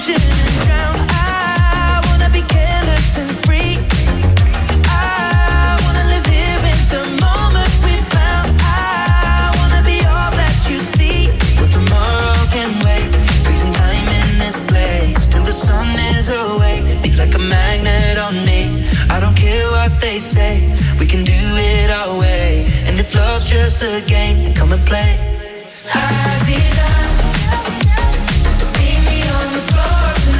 ocean and drown. I wanna be careless and free. I wanna live here in the moment we found. I wanna be all that you see. But tomorrow can wait. Freezing time in this place till the sun is awake. Be like a magnet on me. I don't care what they say. We can do it our way. And if love's just a game, then come and play. Meet me on the floor.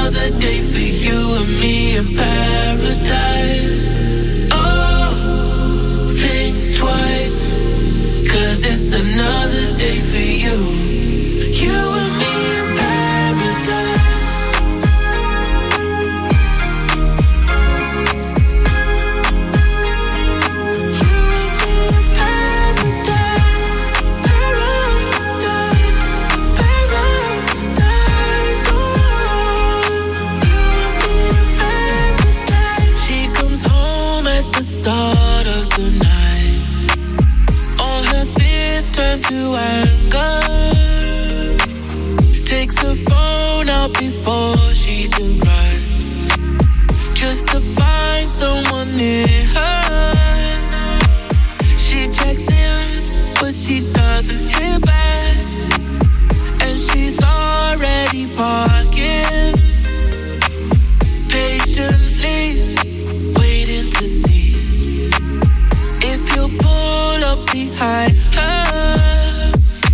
another day for you and me in paradise. Oh, think twice, 'cause it's another day for you. You and me in paradise. Start of the night, all her fears turn to anger. Takes her phone out before she can cry, just to find someone near her. She checks in, but she doesn't hear back, and she's already parking patiently, waiting to see if you'll pull up behind her.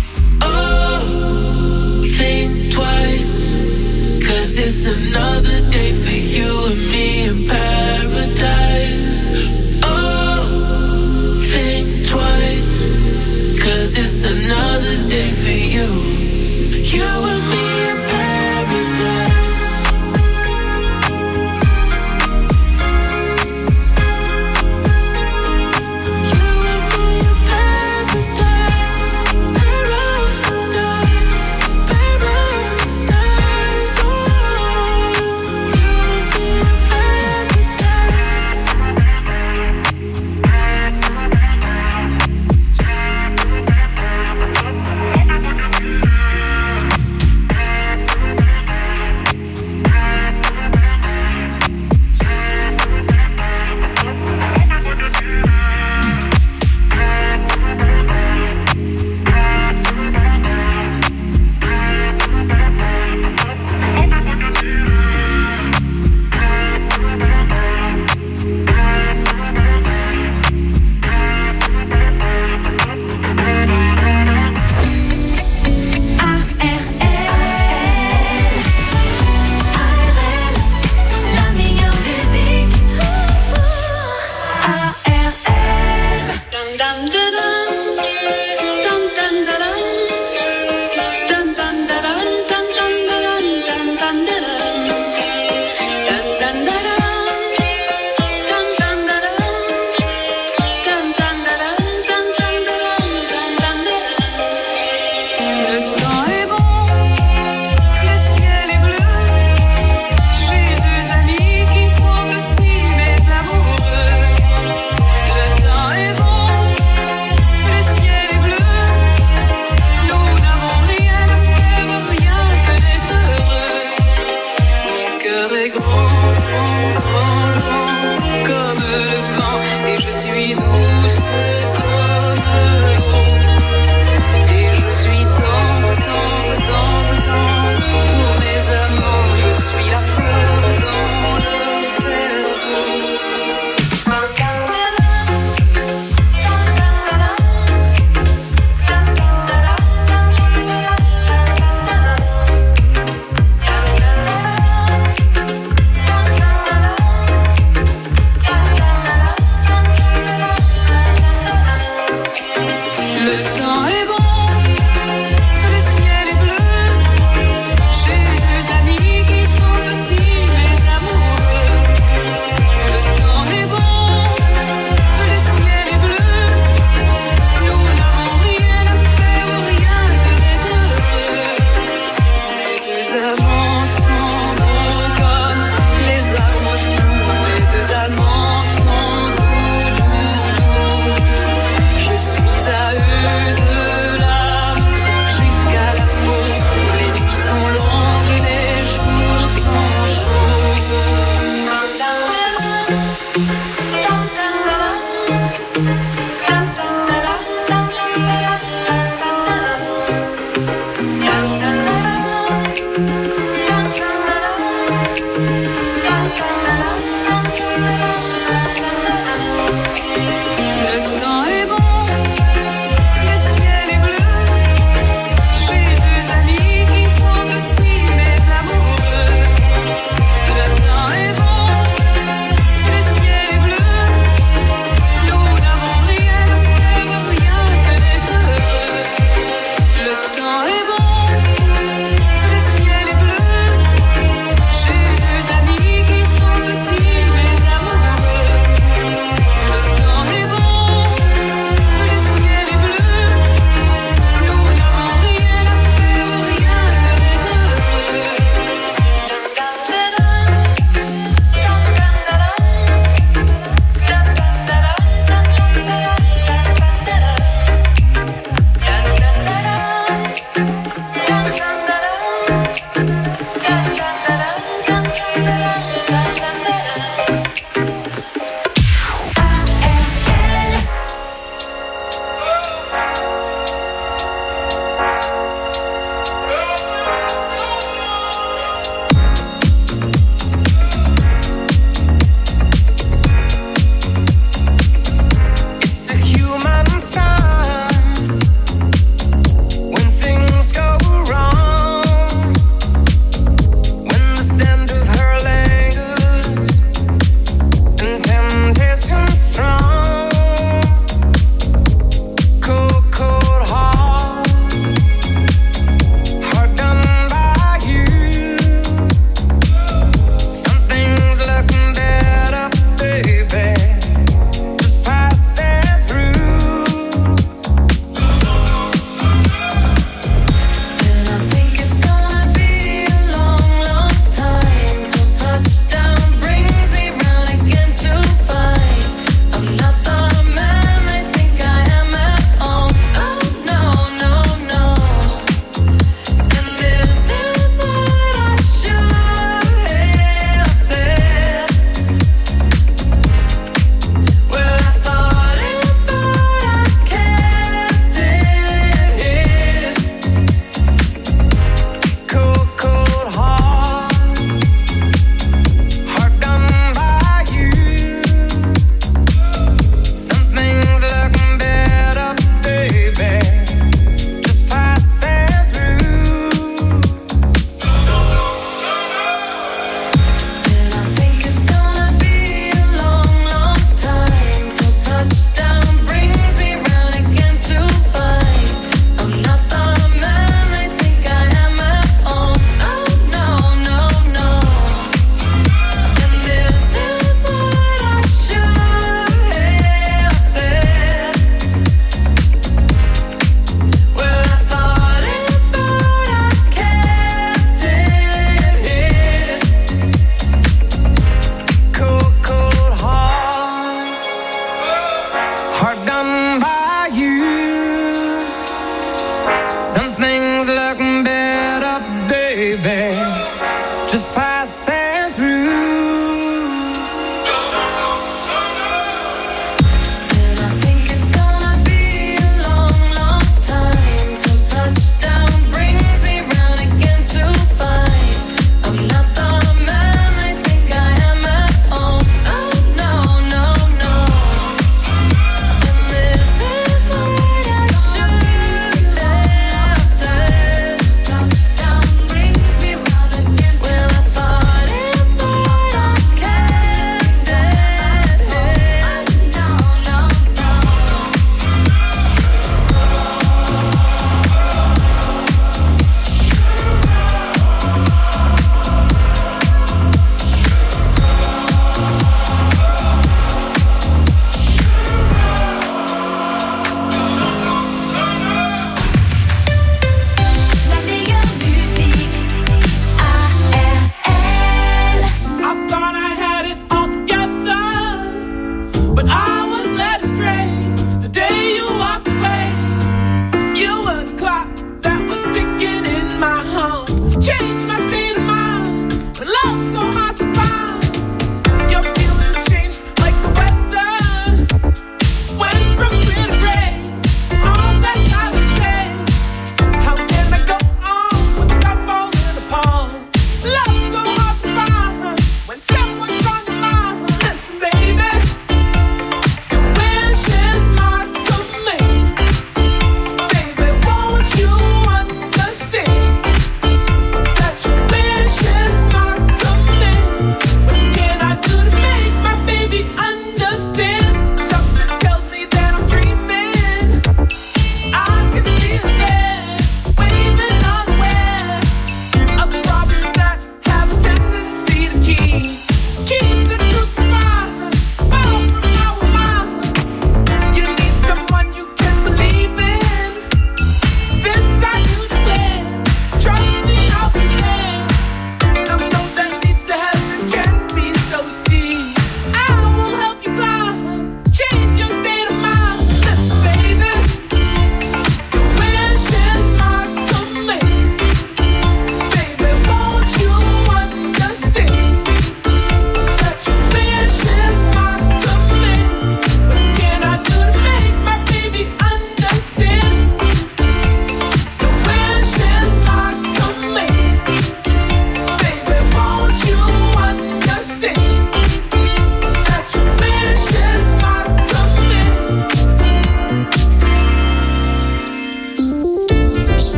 Oh, think twice, 'cause it's another day for you and me in paradise. Oh, think twice, 'cause it's another day for you. You and me in paradise.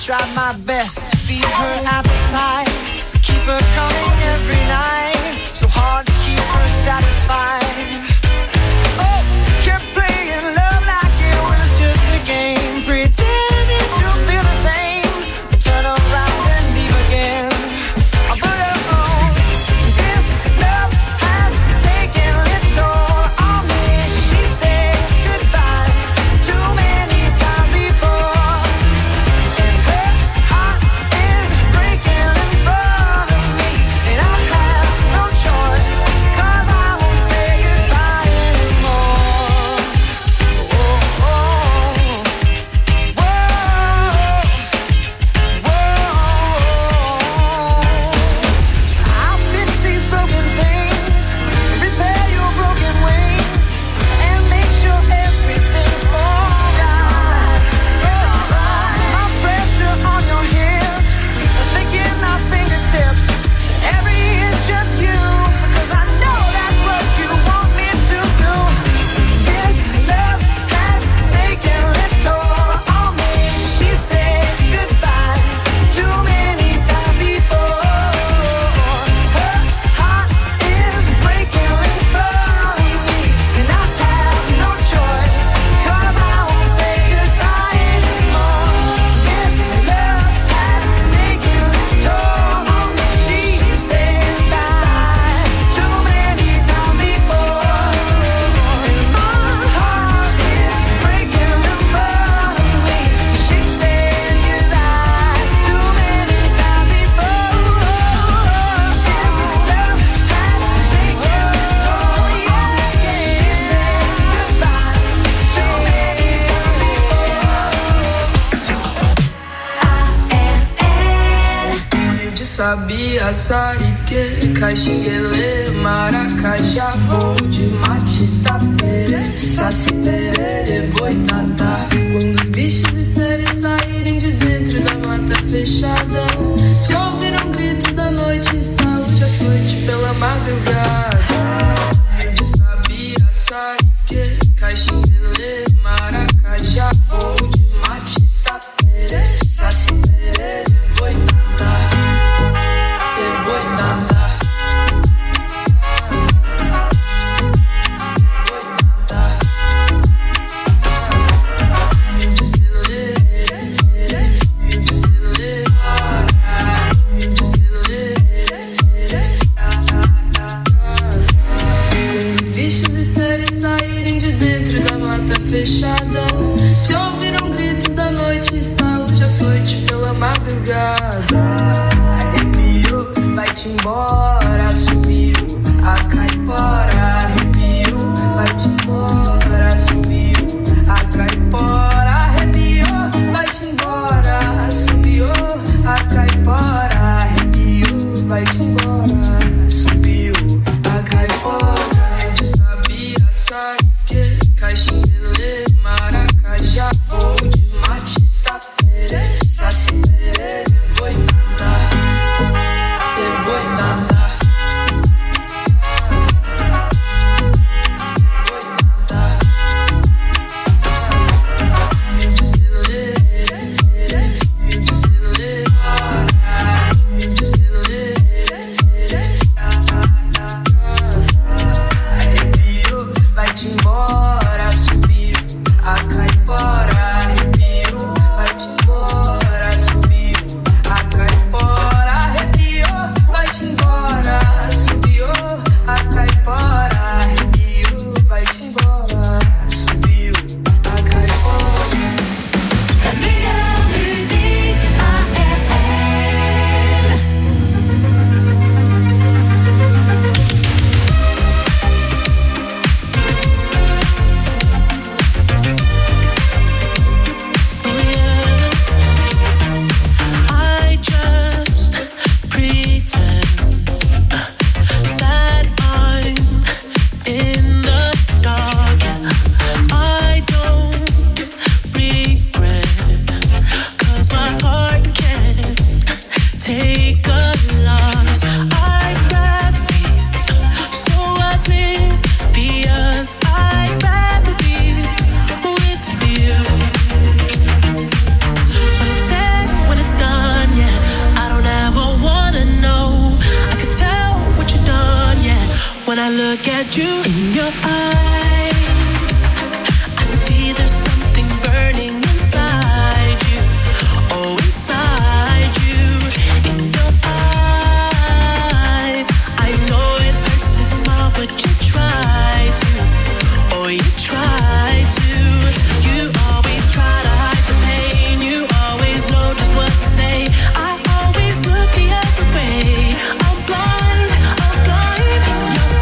try my best to feed her appetite, keep her coming every night, so hard to keep her satisfied. Oh, kept playing love like it was just a game, pretending to feel the same, turn around and leave again. I put her on. This love has taken its toll on me. She said goodbye too many times before, and her heart is breaking in front of me, and I have no choice, 'cause I won't say goodbye anymore. Oh, oh, oh. I'll fix these broken things, repair your broken wings, and make sure everything's alright. It's alright. My pressure on your hips, sinking our fingertips, every inch just you, 'cause I know that's what you want me to do. This love has taken its toll on me. She said goodbye too many times before. Her heart is breaking in front of me, and I have no choice, 'cause I won't say goodbye anymore. This love has taken its toll on me. She said goodbye too many times before, and my heart is breaking in front of me. She said goodbye too many times before. This love has taken its toll, yeah, yeah. She said goodbye too many times before. De sabia, sarike, caxinguele, maracajá, voo de matita, pere, saci, perere, boitatá. Quando os bichos e seres saírem de dentro da mata fechada, se ouviram gritos da noite, estalo de açoite pela madrugada. De sabia, sarike, caxinguele, maracajá, voo de matita, pere, saci, perere, boitatá. Fechada, se ouviram gritos da noite, estalo de açoite pela madrugada. Arrepiou, vai-te embora, subiu a caipora. Arrepiou, vai-te embora, subiu a caipora. Arrepiou, vai-te embora, subiu a caipora. Arrepiou, vai-te embora, subiu a caipora. Eu sabia, sabe que caixinha, maracajá, voo de matita, pere, saci, perere, boitatá, boitatá. Vai-te embora, subiu a caipora. Arrepiou, vai-te embora, subiu when I look at you in your eyes. I see there's something burning inside you. Oh, inside you, in your eyes. I know it hurts to smile, but you try to. Oh, you try to. You always try to hide the pain. You always know just what to say. I always look the other way. I'm blind in your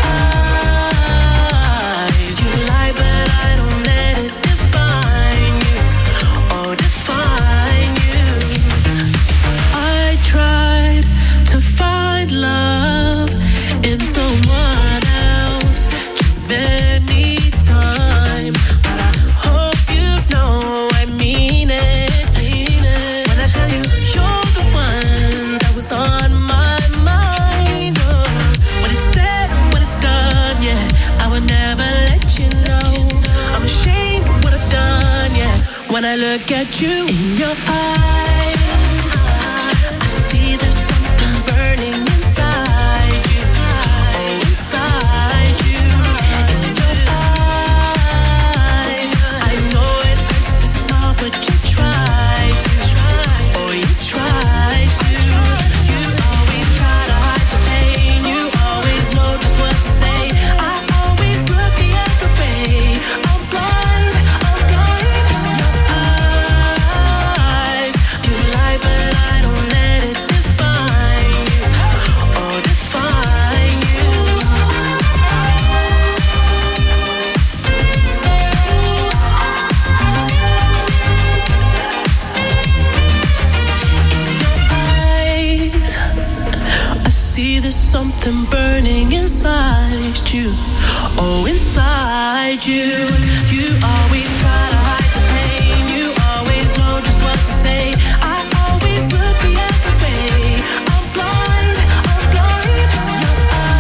eyes. You lie, but I don't let it define you. Oh, define you. I tried to find love in someone else too many times, but I hope you know I mean it. When I tell you you're the one that was on my mind. Oh, when it's said and when it's done, yeah, I would never let you know. I'm ashamed of what I've done, yeah. When I look at you in your eyes, I see there's something burning inside you. Oh, inside you, in your eyes. I know it hurts to smile, but you try to. Oh, you try to. You always try to hide the pain. You always know just what to say. I always look the other way. I'm blind in your eyes. You lie, but I don't let it define you. Oh, define you. Eyes, I see there's something burning inside you. Oh, inside you. You always try to hide the pain. You always know just what to say. I always look the other way. I'm blind in your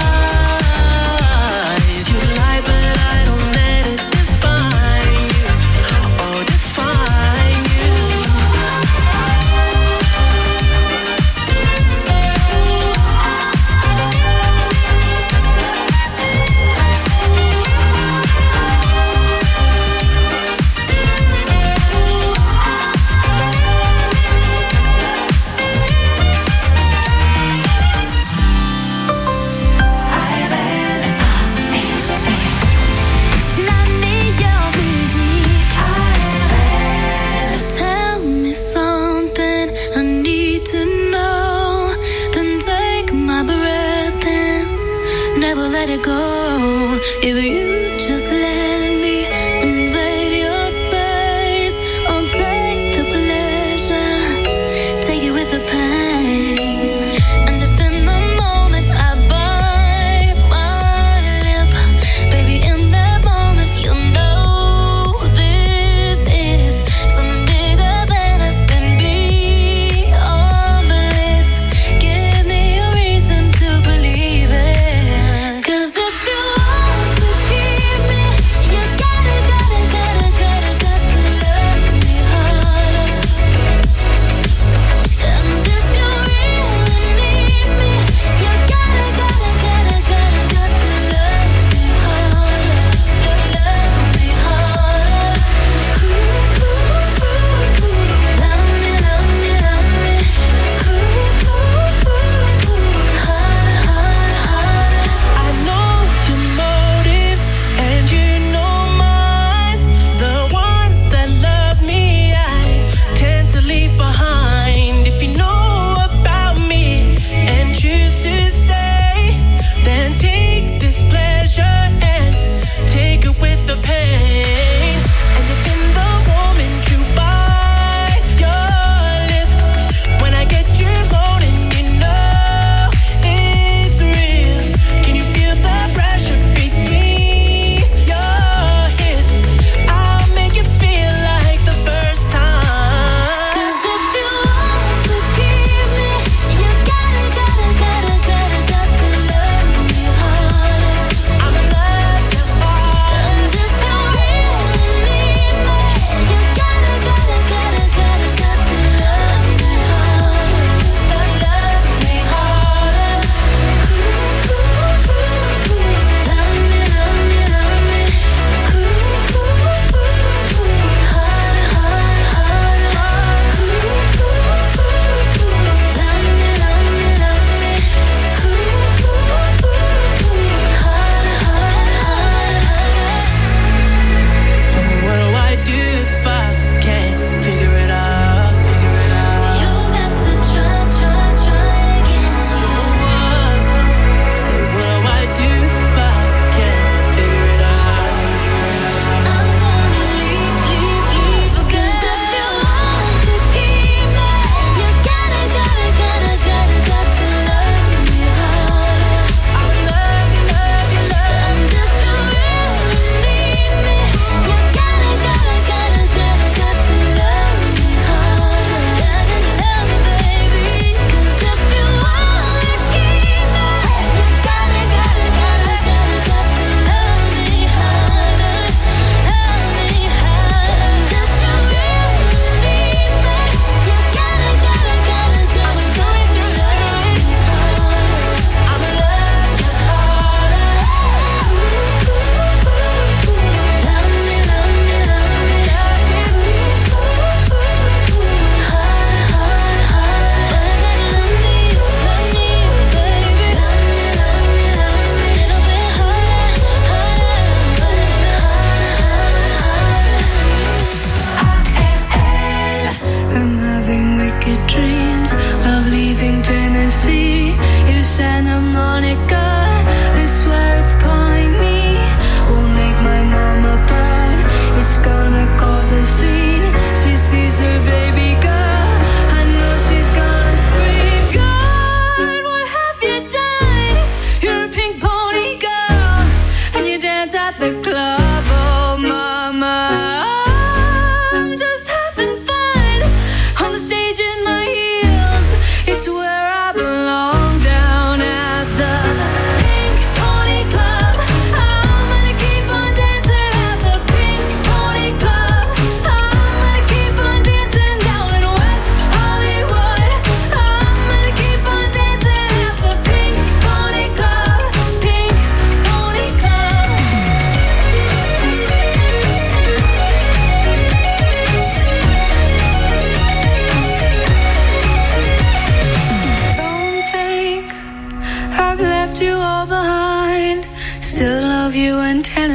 eyes. You lie, but I don't let it define you. Oh, define you. Tell me something I need to know. Then take my breath and never let it go. If you just let me invade your space, I'll take the pleasure, take it with the pain. And if in the moment I bite my lip, baby, in that moment you know this is something bigger than us and beyond bliss. Give me a reason to believe it. 'Cause if you want to keep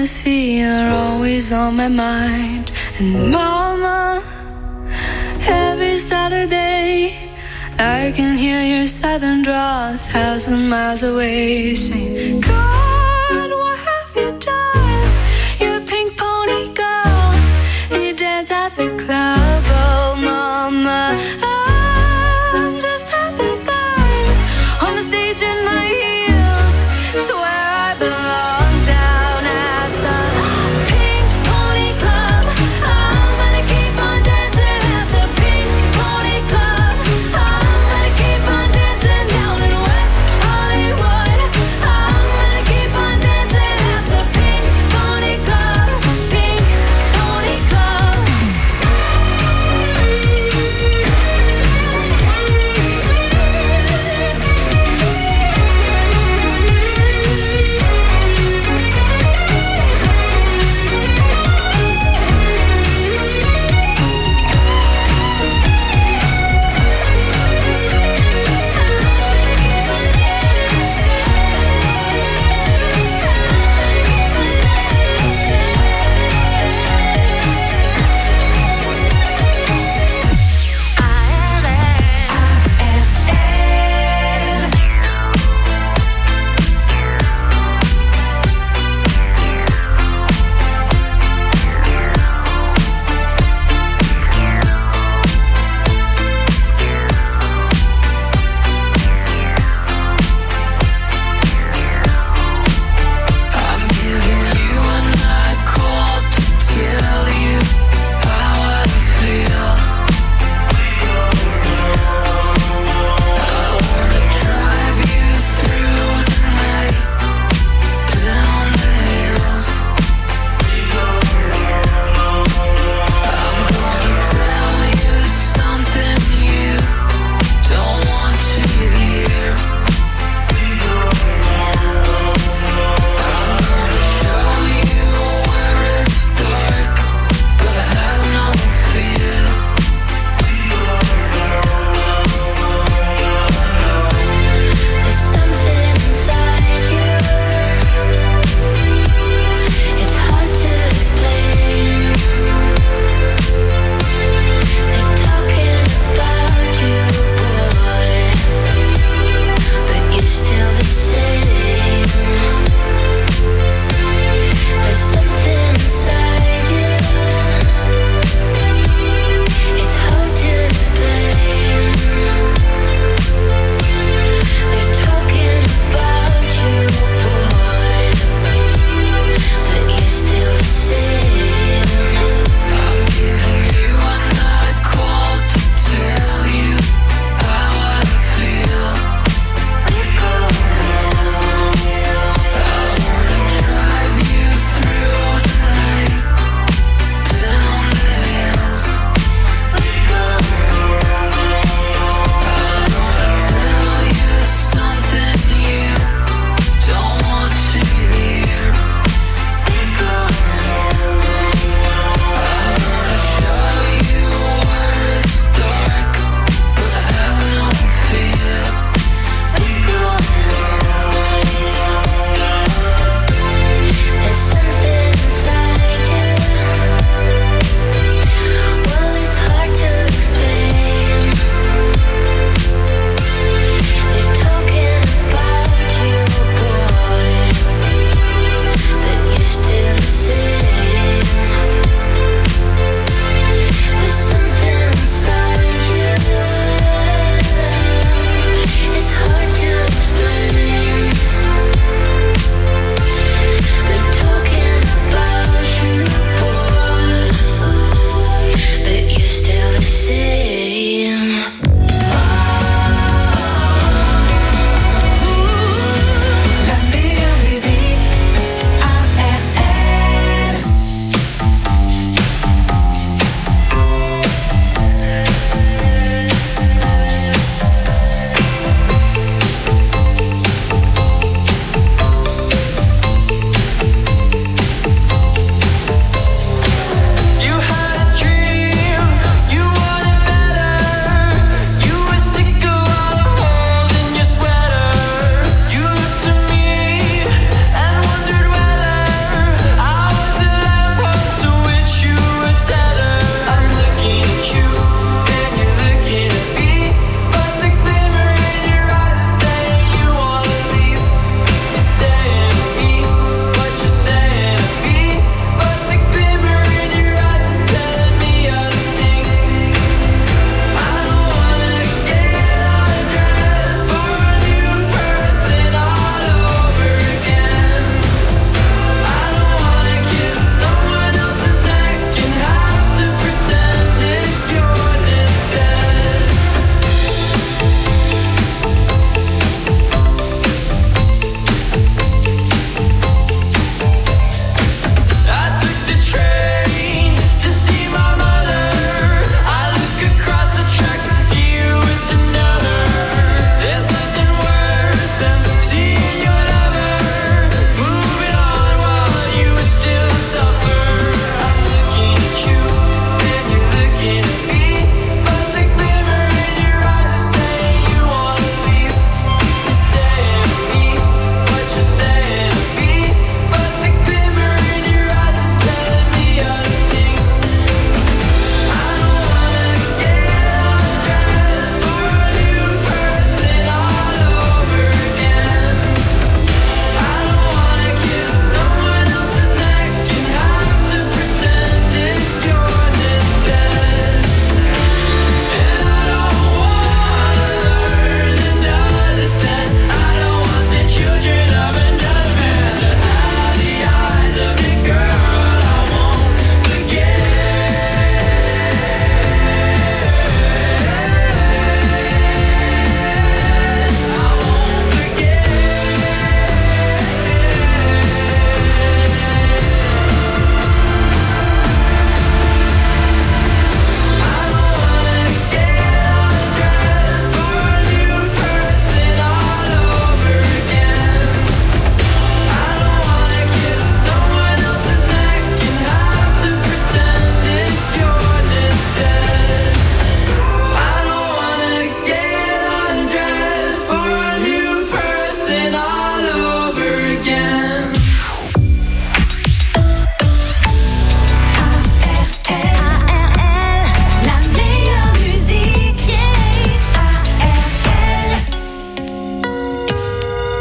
see, you're always on my mind. And mama, every Saturday I can hear your southern drawl 1,000 miles away, saying, God, what have you done? You're a pink pony girl, you dance at the club. Oh mama, I'm just having fun on the stage in my heels. It's where I belong, down at the Pink Pony Club. I'm gonna keep on dancing at the Pink Pony Club. I'm gonna keep on dancing down in West Hollywood. I'm gonna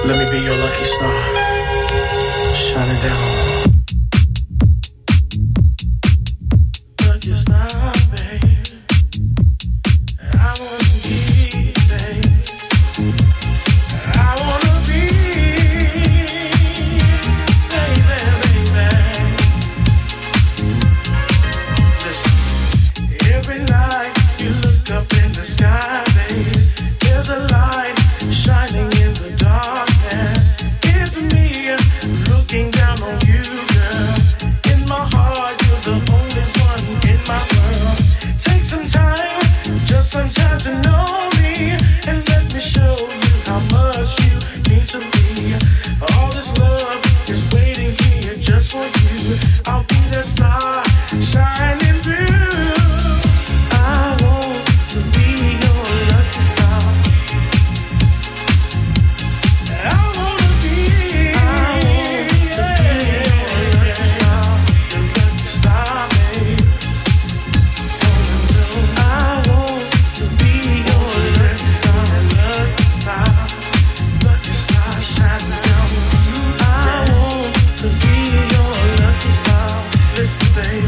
Let me be your lucky star, shining down. Lucky star, babe. I wanna be, babe. I wanna be, baby. Listen, every night you look up in the sky, babe. There's a light shining in the dark. It's me looking down on you, girl. In my heart, you're the only one in my world. Take some time, just some time to know me, and let me show you how much you mean to me. All this love is waiting here just for you. I'll be the star shining through. I want to be your lucky star. I wanna be your lucky star, babe. I want to be your lucky star, shining down on you. I want to be your lucky star. Listen, babe.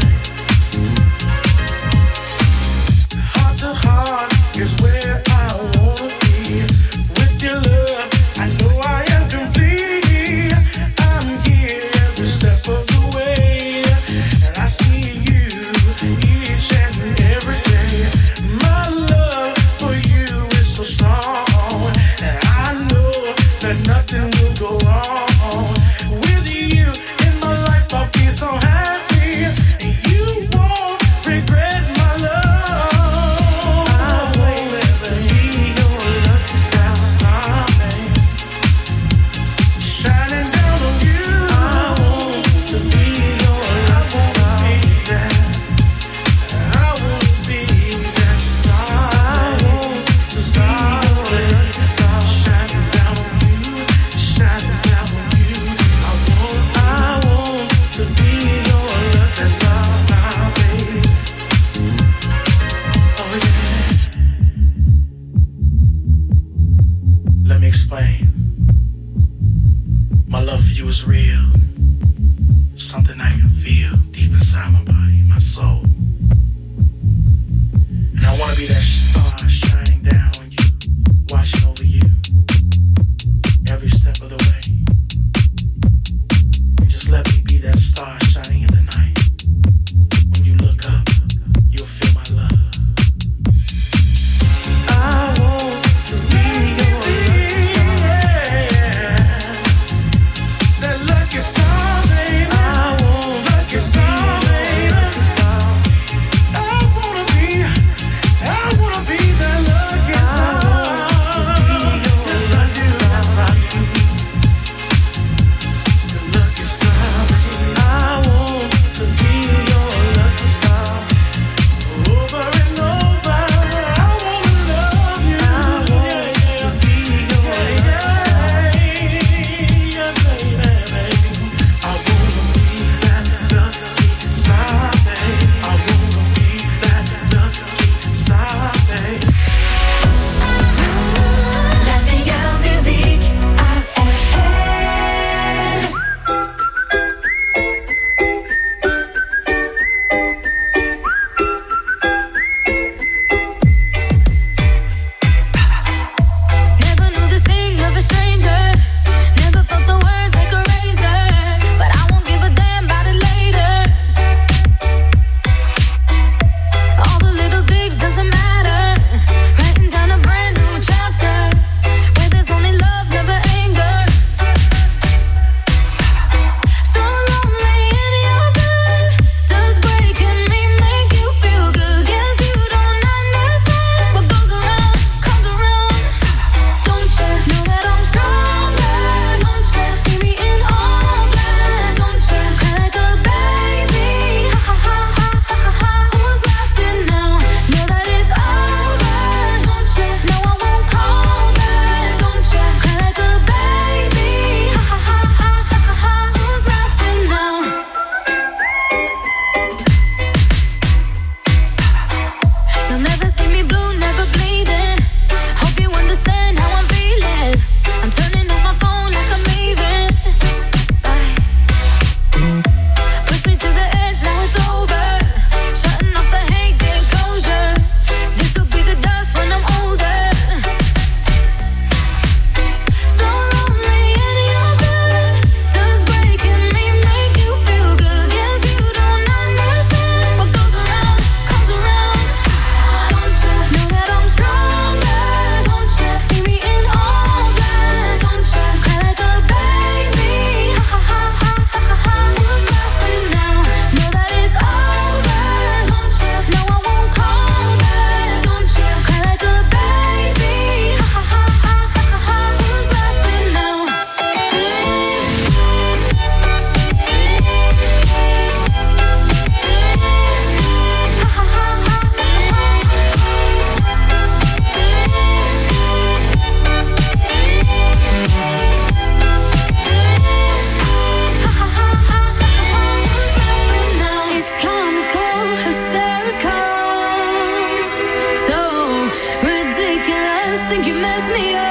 Heart to heart is where I wanna be. With your love, I know I am complete. I'm here every step of the way, and I see you each and every day. My love for you is so strong, and I know that nothing will go wrong. With you in my life, I'll be so happy. You won't regret my love. I want to be your lucky star, babe. Shining down on you. I want to be your lucky star. I want to be that star. I want to be your lucky star. Shining down on you. Shining down on you. I want to be your lucky star, babe. Oh yeah. Let me explain. My love for you is real. Something I can feel deep inside my body, my soul. And I want to be that star shining down on you, watching over you every step of the way. And just let me be that star shining in the night. When you look up, you'll feel my love. I want to be your lucky star. That lucky star, baby. I want lucky star, baby. Lucky star. I wanna be You mess me up.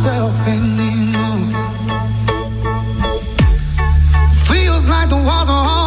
Feels like the walls are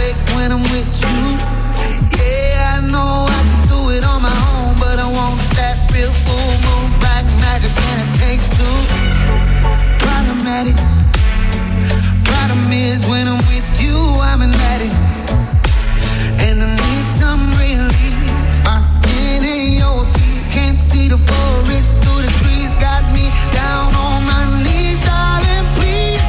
break when I'm with you. Yeah, I know I can do it on my own, but I want that real full moon black magic, and it takes two. Problematic. Problem is when I'm with you, I'm an addict, and I need some relief. My skin ain't your teeth, can't see the forest through the trees. Got me down on my knees, darling, please.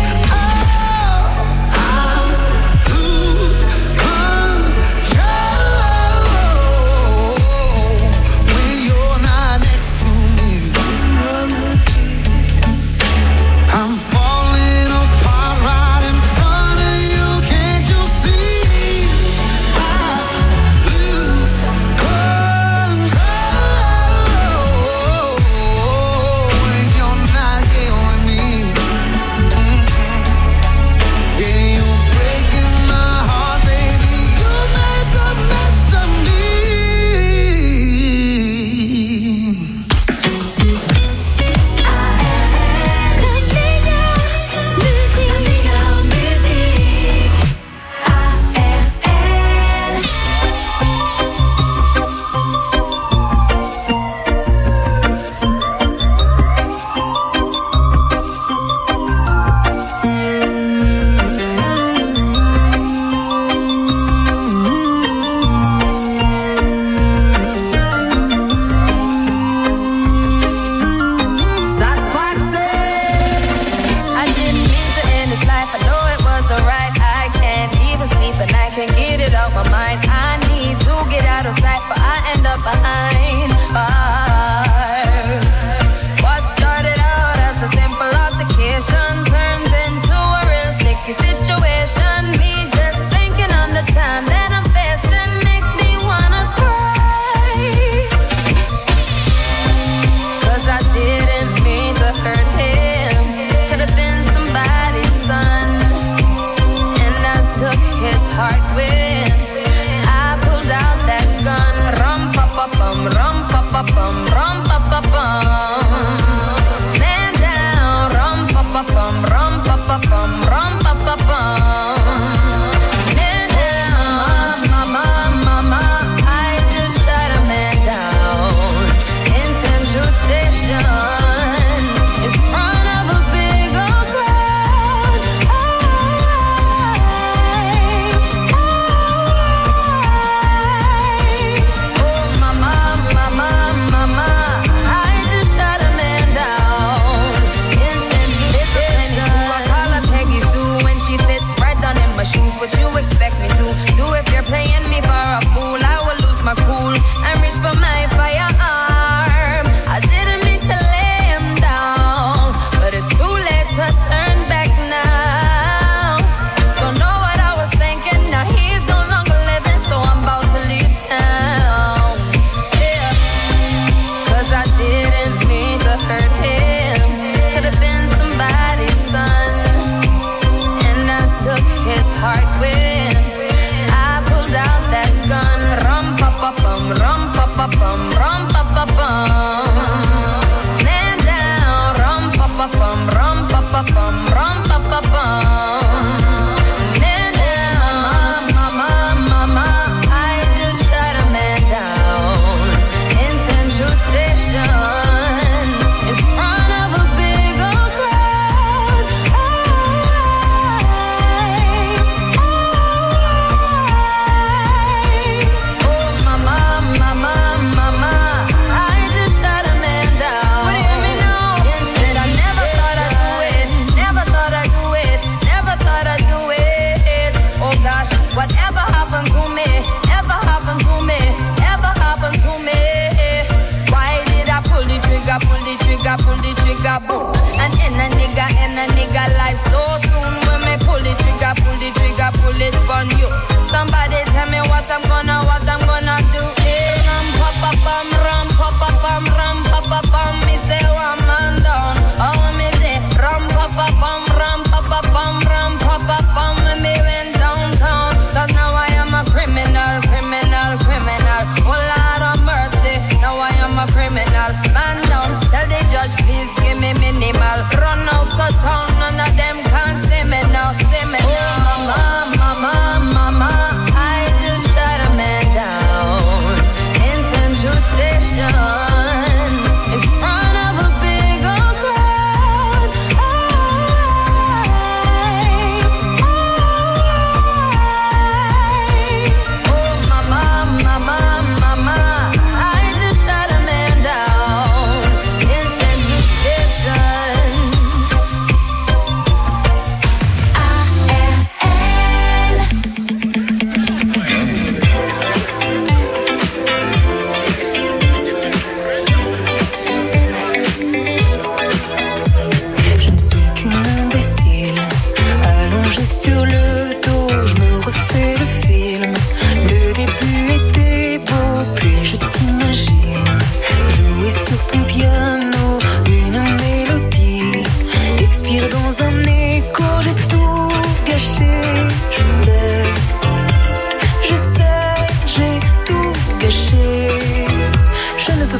of town, none of them can see me now, see me now. Oh, mama, mama, mama.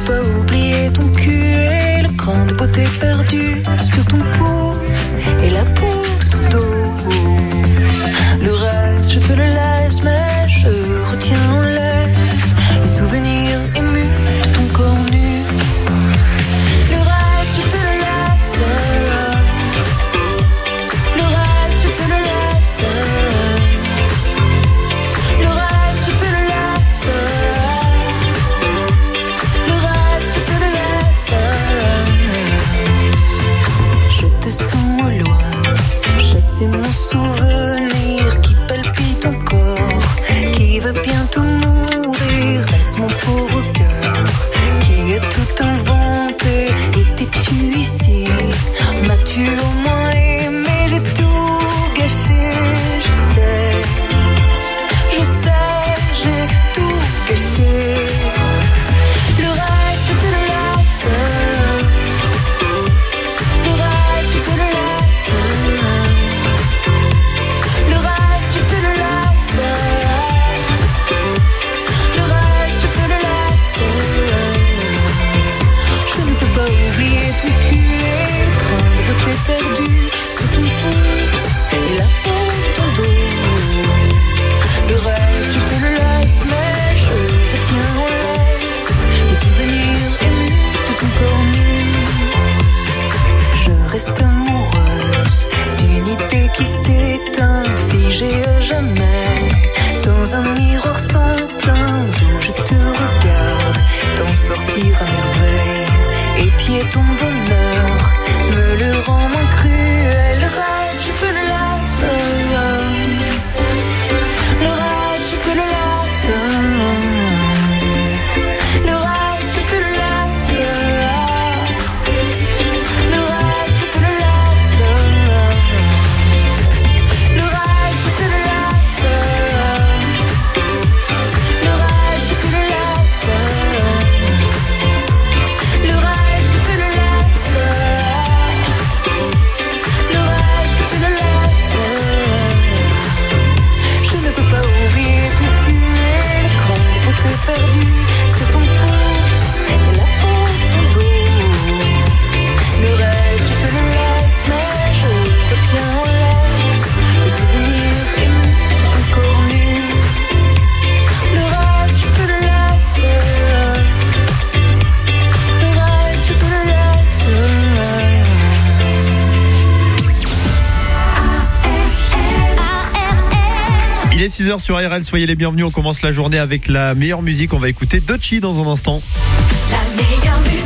peux pas oublier ton cul et le cran de beauté perdu sur ton pouce et la peau de ton dos. Le reste, je te le laisse, mais je retiens en laisse les souvenirs émus de ton corps nu. Le reste, je te le laisse. Le reste, je te le laisse. Le reste, je te le laisse. Le reste, je te le laisse. Je te sens au loin, chasser mon souvenir qui palpite encore, qui va bientôt mourir. Laisse mon pauvre cœur qui a tout inventé. Étais-tu ici? M'as-tu au moins aimé? J'ai tout gâché, je sais, j'ai tout gâché. Le reste, je te le laisse. Le reste, je te le laisse. Le reste, je te le laisse. Le reste, je te le laisse. Je ne peux pas oublier ton cul et le cran de beauté perdu sur ton pouce et la peau de ton dos. Le reste, je te le laisse, mais je retiens en laisse le souvenir ému de ton corps nu. Je reste amoureuse d'une idée qui s'éteint, figée à jamais dans un miroir sans teint, d'où je te regarde t'en sortir à merveille. Épier ton bonheur me le rend moins cruel. Le reste, je te le laisse. Le reste, je te le laisse. Le reste, je te le laisse. Le reste, je te le laisse. Le reste, je te le laisse. Le reste, je te le laisse. Le reste, je te le laisse. Le reste, je te le laisse. Je ne peux pas oublier ton cul et le cran de beauté perdu sur ton pouce et la peau de ton dos. Le reste, je te le laisse, mais je retiens en laisse le souvenir ému de ton corps nu. Le reste, je te le laisse. Le reste, je te le laisse. Il est 6h sur ARL, soyez les bienvenus. On commence la journée avec la meilleure musique. On va écouter Doechii dans un instant. La meilleure musique.